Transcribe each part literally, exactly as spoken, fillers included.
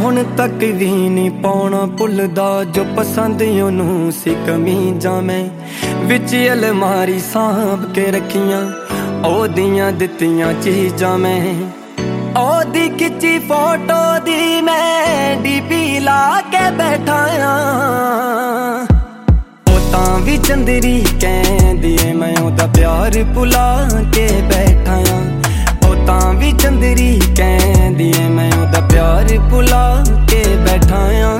ਹੁਣ ਤੱਕ ਵੀ ਨਹੀਂ ਪਾਉਣਾ ਭੁੱਲਦਾ ਜੋ ਪਸੰਦ ਉਹਨੂੰ ਸੀ ਕਮੀਜ਼ਾਂ ਮੈਂ ਵਿੱਚ ਅਲਮਾਰੀ ਸਾਂਭ ਕੇ ਰੱਖੀਆਂ ਉਹਦੀਆਂ ਦਿੱਤੀਆਂ ਚੀਜ਼ਾਂ ਮੈਂ ਉਹਦੀ ਖਿੱਚੀ ਫੋਟੋ ਦੀ ਮੈਂ ਡੀਪੀ ਲਾ ਕੇ ਬੈਠਾ ਆਂ ਉਹ ਤਾਂ ਵੀ ਚੰਦਰੀ ਕਹਿੰਦੀ ਏ ਮੈਂ ਉਹਦਾ ਪਿਆਰ ਭੁਲਾ ਕੇ ਬੈਠਾ ਆਂ ਉਹ ਤਾਂ ਵੀ ਚੰਦਰੀ ਕਹਿੰਦੀ ਏ ਮੈਂ ਉਹਦਾ ਪਿਆਰ ਭੁਲਾ ਕੇ ਬੈਠਾ ਆਂ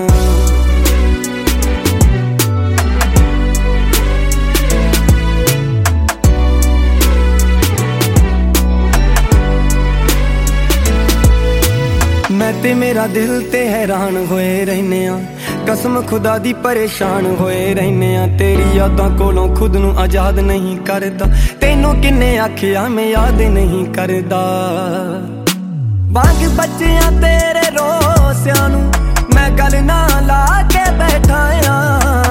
मैं ते मेरा दिल ते हैरान होए रहने आ कसम खुदा दी परेशान होए रहने आ तेरी यादां कोलों खुद नू आजाद नहीं करदा तैनू किन्ने आखिया मैं याद नहीं करदा वांग बच्चियां तेरे रोसियां नू मैं गल ना ला के बैठा आ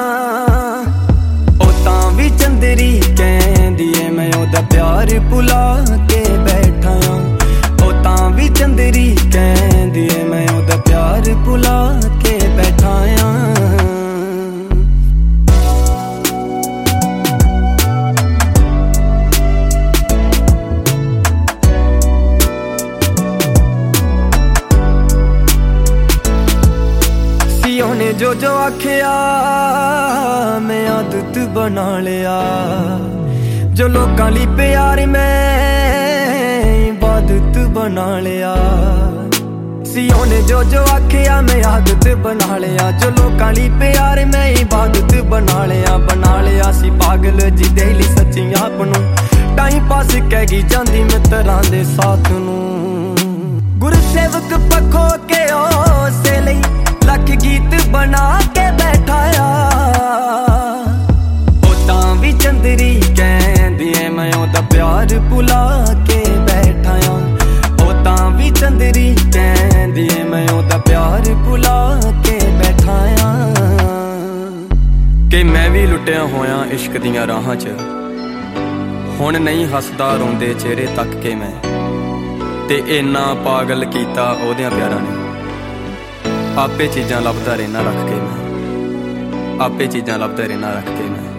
ओ तां भी चंदरी कहंदी ऐ मैं ओदा प्यार भुला के बैठा आ ओ तां भी चंदरी कहंदी ऐ मैं ओदा प्यार भुला के बैठा आ ने जो जो आखिया मैं आदत बना लिया जो लोकां लई प्यार मैं इबादत बना लिया सियों ने जो जो आखिया मैं आदत बना लिया जो लोकां लई प्यार मैं इबादत बना लिया बना लिया सी पागल जी दिल सच्ची आप नूं टाइम पास कह गई जांदी मित्रां दे साथ नूं गुरसेवक पखो के ओसे लई लख गीत बना के बैठा ओ तां भी चंदरी कहंदी ऐ मैं ओदा प्यार भुला के बैठा ओ तां भी चंदरी कहंदी ऐ मैं ओदा प्यार भुला के बैठा कि मैं भी लुटिया होया इश्क दियां राहां च हुण नहीं हसदा रोंदे चेहरे तक के मैं ते इन्ना पागल कीता ओदियां प्यारां ने आपे चीज़ां लभदा रहना रख के मैं आपे चीज़ां लभदा रहना रख के मैं